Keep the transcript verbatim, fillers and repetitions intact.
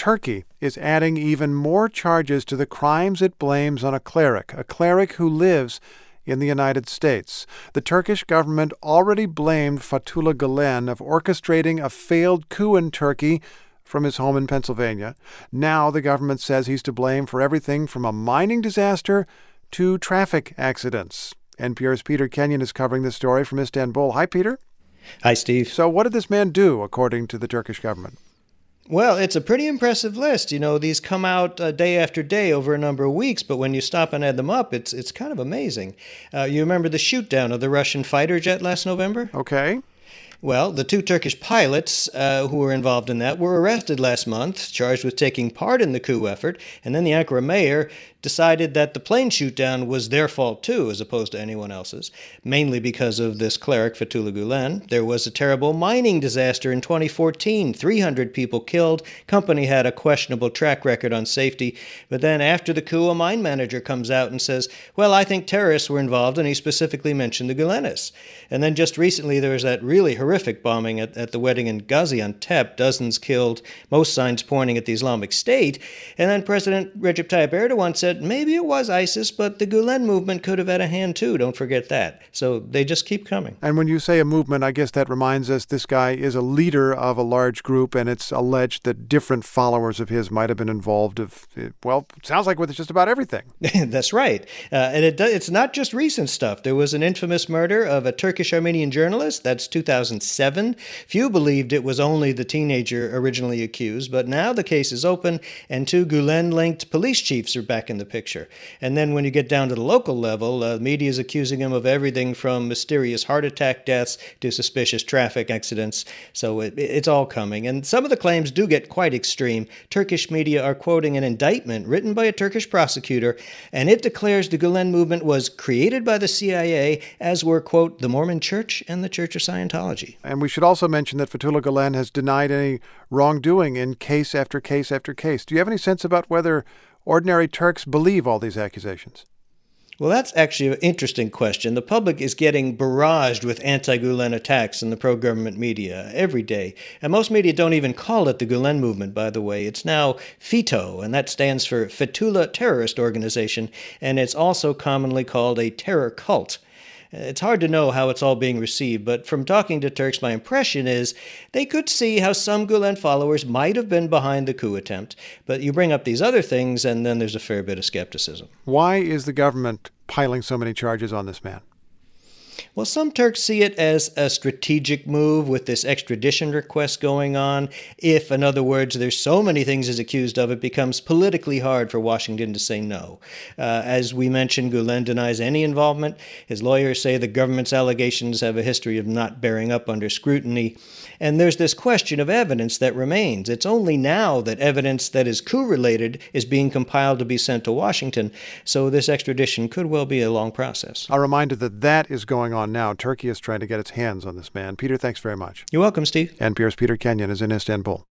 Turkey is adding even more charges to the crimes it blames on a cleric, a cleric who lives in the United States. The Turkish government already blamed Fethullah Gulen of orchestrating a failed coup in Turkey from his home in Pennsylvania. Now the government says he's to blame for everything from a mining disaster to traffic accidents. N P R's Peter Kenyon is covering this story from Istanbul. Hi, Peter. Hi, Steve. So what did this man do, according to the Turkish government? Well, it's a pretty impressive list. You know, these come out uh, day after day over a number of weeks, but when you stop and add them up, it's it's kind of amazing. Uh, you remember the shoot-down of the Russian fighter jet last November? Okay. Well, the two Turkish pilots uh, who were involved in that were arrested last month, charged with taking part in the coup effort, and then the Ankara mayor decided that the plane shoot-down was their fault too, as opposed to anyone else's, mainly because of this cleric, Fethullah Gulen. There was a terrible mining disaster in twenty fourteen, three hundred people killed. Company had a questionable track record on safety, but then after the coup, a mine manager comes out and says, well, I think terrorists were involved, and he specifically mentioned the Gulenis. And then just recently, there was that really horrific bombing at, at the wedding in Gaziantep, dozens killed, most signs pointing at the Islamic State. And then President Recep Tayyip Erdogan said, maybe it was ISIS, but the Gulen movement could have had a hand too. Don't forget that. So they just keep coming. And when you say a movement, I guess that reminds us this guy is a leader of a large group, and it's alleged that different followers of his might have been involved of, well, it sounds like with just about everything. That's right. Uh, and it does, it's not just recent stuff. There was an infamous murder of a Turkish-Armenian journalist. That's two thousand seven. Few believed it was only the teenager originally accused, but now the case is open, and two Gulen-linked police chiefs are back in the picture. And then when you get down to the local level, uh, media is accusing him of everything from mysterious heart attack deaths to suspicious traffic accidents. So it, it's all coming. And some of the claims do get quite extreme. Turkish media are quoting an indictment written by a Turkish prosecutor, and it declares the Gulen movement was created by the C I A, as were, quote, the Mormon Church and the Church of Scientology. And we should also mention that Fethullah Gulen has denied any wrongdoing in case after case after case. Do you have any sense about whether ordinary Turks believe all these accusations? Well, that's actually an interesting question. The public is getting barraged with anti-Gulen attacks in the pro-government media every day. And most media don't even call it the Gulen movement, by the way. It's now FETO, and that stands for Fethullah Terrorist Organization, and it's also commonly called a terror cult. It's hard to know how it's all being received, but from talking to Turks, my impression is they could see how some Gulen followers might have been behind the coup attempt. But you bring up these other things, and then there's a fair bit of skepticism. Why is the government piling so many charges on this man? Well, some Turks see it as a strategic move with this extradition request going on. If, in other words, there's so many things he's accused of, it becomes politically hard for Washington to say no. Uh, as we mentioned, Gulen denies any involvement. His lawyers say the government's allegations have a history of not bearing up under scrutiny. And there's this question of evidence that remains. It's only now that evidence that is coup-related is being compiled to be sent to Washington. So this extradition could well be a long process. A reminder that that is going on now. Turkey is trying to get its hands on this man. Peter, thanks very much. You're welcome, Steve. N P R's Peter Kenyon is in Istanbul.